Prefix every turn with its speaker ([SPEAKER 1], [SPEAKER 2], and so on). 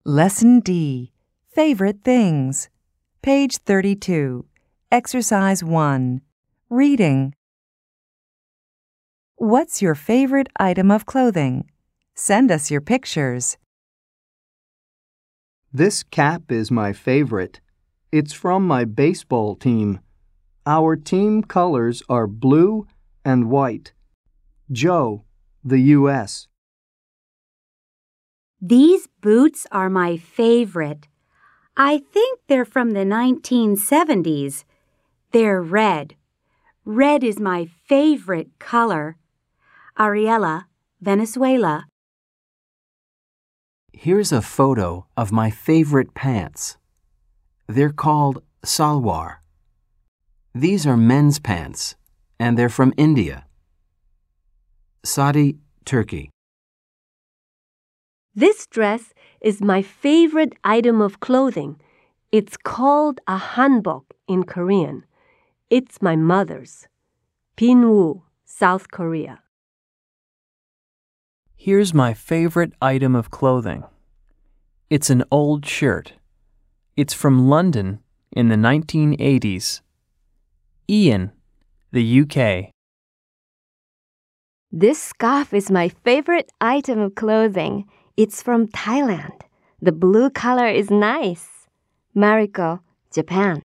[SPEAKER 1] Lesson D. Favorite Things. Page 32. Exercise 1. Reading. What's your favorite item of clothing? Send us your pictures.
[SPEAKER 2] This cap is my favorite. It's from my baseball team. Our team colors are blue and white. Joe, the U.S.
[SPEAKER 3] These boots are my favorite. I think they're from the 1970s. They're red. Red is my favorite color. Ariela, Venezuela.
[SPEAKER 4] Here's a photo of my favorite pants. They're called salwar. These are men's pants, and they're from India. Saudi, Turkey.
[SPEAKER 5] This dress is my favorite item of clothing. It's called a hanbok in Korean. It's my mother's. Pinwoo, South Korea.
[SPEAKER 6] Here's my favorite item of clothing. It's an old shirt. It's from London in the 1980s. Ian, the UK.
[SPEAKER 7] This scarf is my favorite item of clothing. It's from Thailand. The blue color is nice. Mariko, Japan.